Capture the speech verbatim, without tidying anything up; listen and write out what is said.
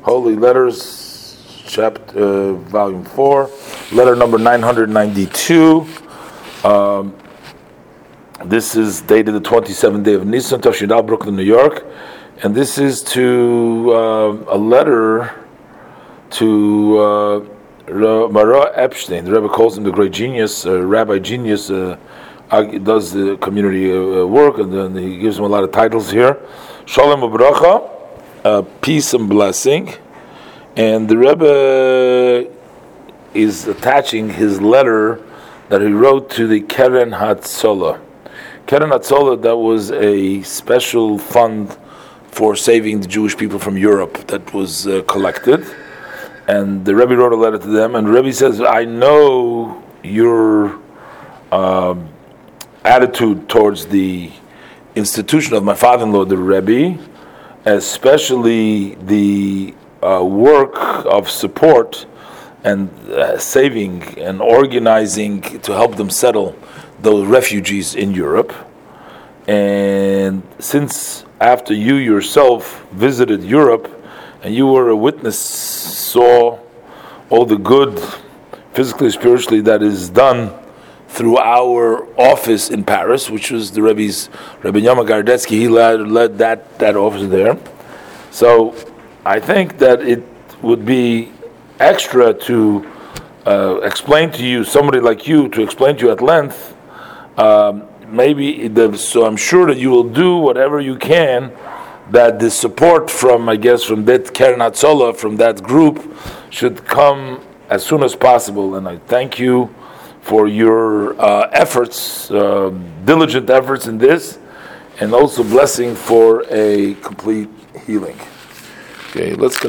Holy Letters, chapter, uh, volume four, letter number nine hundred ninety-two. Um, this is dated the twenty-seventh day of Nisan, Tafshidal, Brooklyn, New York, and this is to uh, a letter to uh, Mara Epstein. The Rebbe calls him the great genius, uh, Rabbi genius. Uh, does the community uh, work, and then he gives him a lot of titles here. Shalom u'bracha, uh, peace and blessing. And the Rebbe is attaching his letter that he wrote to the Keren Hatzolah. Keren Hatzolah, that was a special fund for saving the Jewish people from Europe that was uh, collected. And the Rebbe wrote a letter to them, and the Rebbe says, I know your um, attitude towards the institution of my father-in-law, the Rebbe, especially the uh, work of support and uh, saving and organizing to help them settle those refugees in Europe. And since after you yourself visited Europe and you were a witness, saw all the good, physically, spiritually, that is done through our office in Paris, which was the Rebbe's, Rebbe Yama Gardetsky, he led, led that, that office there. So I think that it would be extra to uh, explain to you, somebody like you, to explain to you at length, um, maybe, the, so I'm sure that you will do whatever you can, that the support from, I guess, from that Keren Hatzolah, from that group, should come as soon as possible. And I thank you for your uh, efforts, uh, diligent efforts in this, and also blessing for a complete healing. Okay, let's continue.